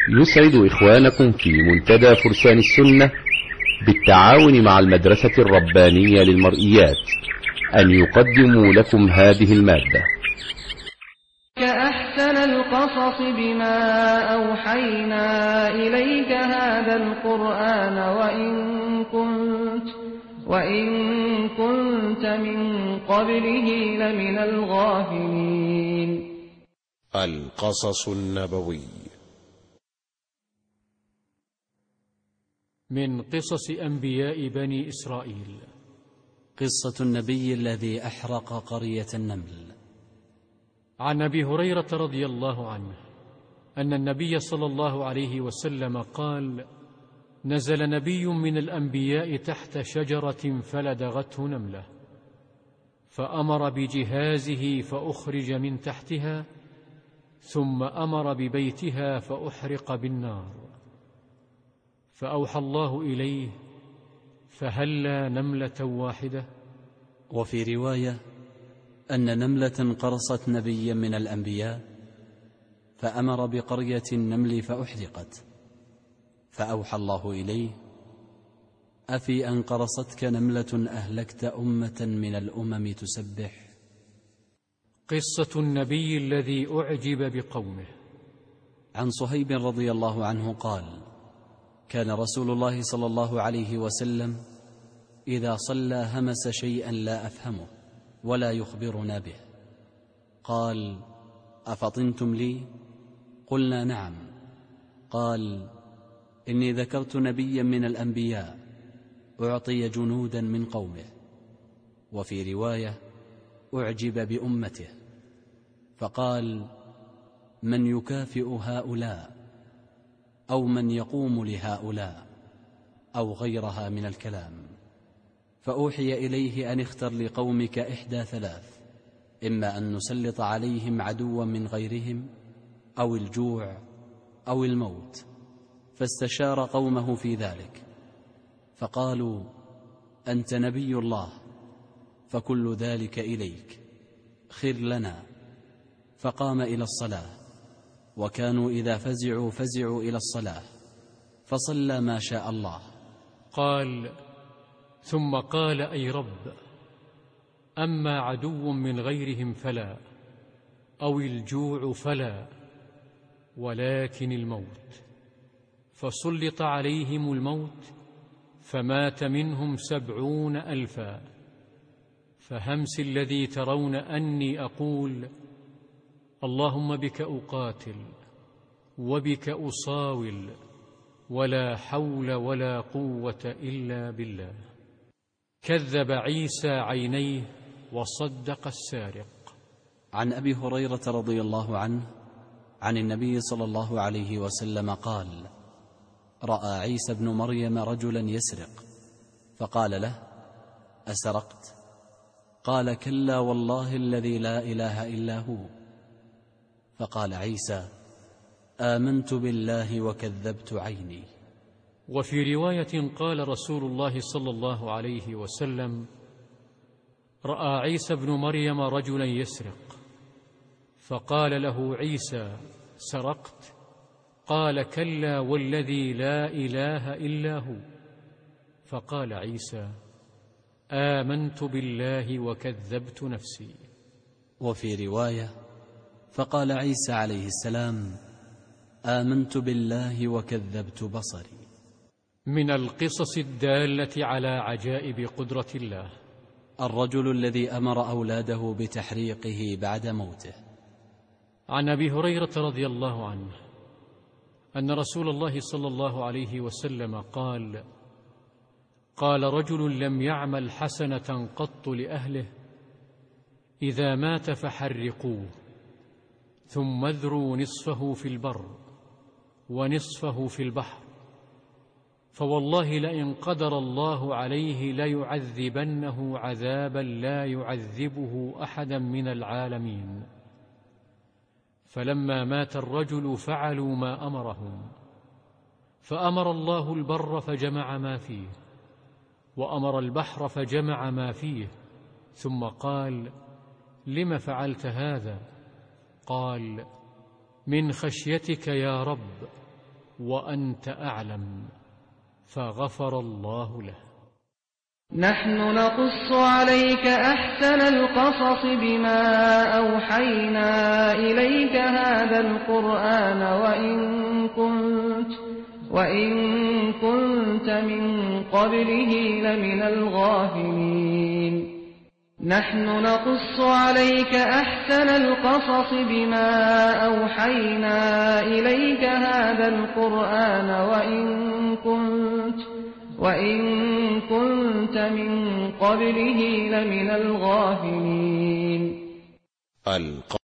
يسعد إخوانكم في منتدى فرسان السنة بالتعاون مع المدرسة الربانية للمرئيات أن يقدموا لكم هذه المادة. كأحسن القصص بما أوحينا إليك هذا القرآن وإن كنت من قبله لمن الغافلين. القصص النبوي. من قصص أنبياء بني إسرائيل. قصة النبي الذي أحرق قرية النمل. عن أبي هريرة رضي الله عنه أن النبي صلى الله عليه وسلم قال: نزل نبي من الأنبياء تحت شجرة فلدغته نملة، فأمر بجهازه فأخرج من تحتها، ثم أمر ببيتها فأحرق بالنار، فأوحى الله إليه: فهلا نملة واحدة؟ وفي رواية أن نملة قرصت نبيا من الأنبياء فأمر بقرية النمل فأحرقت، فأوحى الله إليه: أفي أن قرصتك نملة أهلكت أمة من الأمم تسبح؟ قصة النبي الذي أعجب بقومه. عن صهيب رضي الله عنه قال: كان رسول الله صلى الله عليه وسلم إذا صلى همس شيئا لا أفهمه ولا يخبرنا به، قال: أفطنتم لي؟ قلنا: نعم. قال: إني ذكرت نبيا من الأنبياء أعطي جنودا من قومه. وفي رواية: أعجب بأمته، فقال: من يكافئ هؤلاء، أو من يقوم لهؤلاء، أو غيرها من الكلام. فأوحي إليه أن اختر لقومك إحدى ثلاث: إما أن نسلط عليهم عدوا من غيرهم، أو الجوع، أو الموت. فاستشار قومه في ذلك، فقالوا: أنت نبي الله، فكل ذلك إليك، خر لنا. فقام إلى الصلاة، وكانوا إذا فزعوا إلى الصلاة، فصلى ما شاء الله. قال: ثم قال: أي رب، أما عدو من غيرهم فلا، أو الجوع فلا، ولكن الموت. فسلط عليهم الموت، فمات منهم 70,000. فهمس الذي ترون أني أقول: اللهم بك أقاتل وبك أصاول، ولا حول ولا قوة إلا بالله. كذب عيسى عينيه وصدق السارق. عن أبي هريرة رضي الله عنه عن النبي صلى الله عليه وسلم قال: رأى عيسى بن مريم رجلا يسرق، فقال له: أسرقت؟ قال: كلا والله الذي لا إله إلا هو. فقال عيسى: آمنت بالله وكذبت عيني. وفي رواية قال رسول الله صلى الله عليه وسلم: رأى عيسى بن مريم رجلا يسرق، فقال له عيسى: سرقت؟ قال: كلا والذي لا إله إلا هو. فقال عيسى: آمنت بالله وكذبت نفسي. وفي رواية: فقال عيسى عليه السلام: آمنت بالله وكذبت بصري. من القصص الدالة على عجائب قدرة الله. الرجل الذي أمر أولاده بتحريقه بعد موته. عن أبي هريرة رضي الله عنه أن رسول الله صلى الله عليه وسلم قال: قال رجل لم يعمل حسنة قط لأهله: إذا مات فحرقوه، ثم اذروا نصفه في البر ونصفه في البحر، فوالله لئن قدر الله عليه ليعذبنه عذابا لا يعذبه أحدا من العالمين. فلما مات الرجل فعلوا ما أمرهم، فأمر الله البر فجمع ما فيه، وأمر البحر فجمع ما فيه، ثم قال: لم فعلت هذا؟ قال: من خشيتك يا رب، وأنت أعلم، فغفر الله له. نحن نقص عليك أحسن القصص بما أوحينا إليك هذا القرآن وإن كنت من قبله لمن الغافلين. نحن نقص عليك أحسن القصص بما أوحينا إليك هذا القرآن وإن كنت من قبله لمن الغافلين.